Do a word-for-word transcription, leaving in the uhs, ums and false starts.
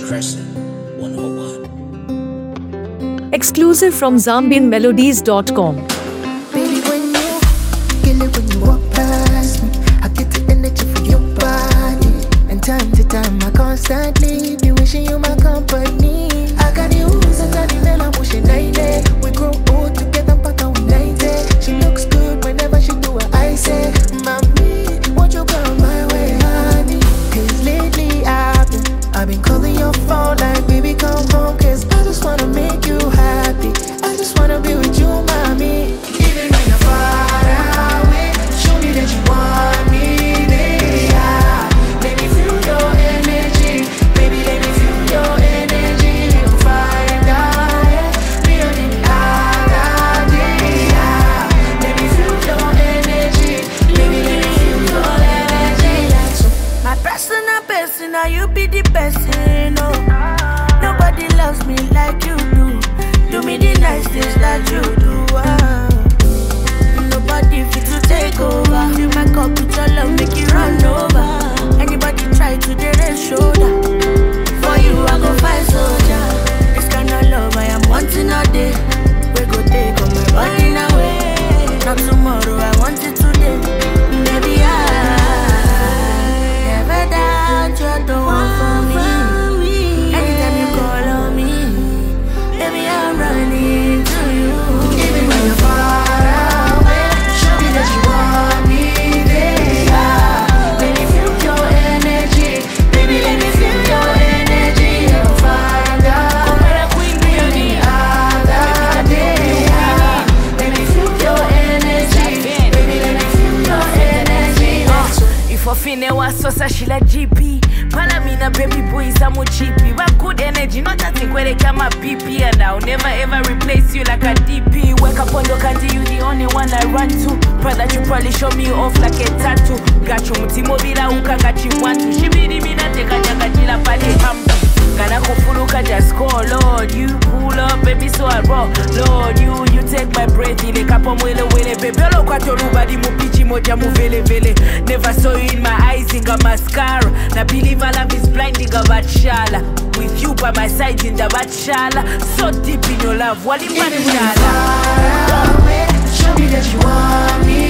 Crescent one oh one. Exclusive from zambian melodies dot com. Baby, when you kill it, when you walk past me, I get the energy for your body. And time to time, I constantly be wishing you my company. I got you, sometimes I'm wishing ninety. We grow old together, but we ninety. She looks good whenever she do what I say. Mommy, won't you come my way, honey? Cause lately I've been, I've been calling your phone like, baby, come home. Cause I just wanna make you happy. I just wanna be with you, mommy. Even when you're far away, show me that you want me, baby. Ah, let me feel your energy, baby. Let me feel your energy. You'll find out, yeah. Me on the island, yeah. Let me feel your energy, baby. Let me feel your energy. So my personal person, now you be the person, oh. Nobody loves me like you do. Do me the nice things that you do. Ah. Nobody fit to take over. Fill my cup with your love, make it run over. Anybody try to get a shoulder. For you, I go find soldier. This kind of love I am wanting all day. We go take on my body now. Not tomorrow, I want it today. Baby, I never doubt you're the one for me. Anytime you call on me, baby, I'm running to you. Even when you're far away, show me that you want me, baby. Ah, let me feel your energy, baby. Let me feel your energy. You'll find out me on the other day. Ah, let me feel your energy, baby. Let me feel your energy. If I feel was so she like G P. Palamina baby boy is a more cheapy. But good energy, not a thing where they come up P P. And I'll never ever replace you like a D P. Wake up on the candy, you the only one I run to. Brother, you probably show me off like a tattoo. Got you mutimobila uka got you want to. She be the mina take a jagajila pali hambu. Kana kufuluka just call, Lord. You pull up, baby, so I roll. Lord, you you take my breath in a kapo mwele wele. Baby, lo kwa toluba di mupichi moja muvele vele. Never saw you in my eyes in a mascara. Na believe our love is blinding a batshala. With you by my side in the batshala. So deep in your love, what if I Show me that you want me.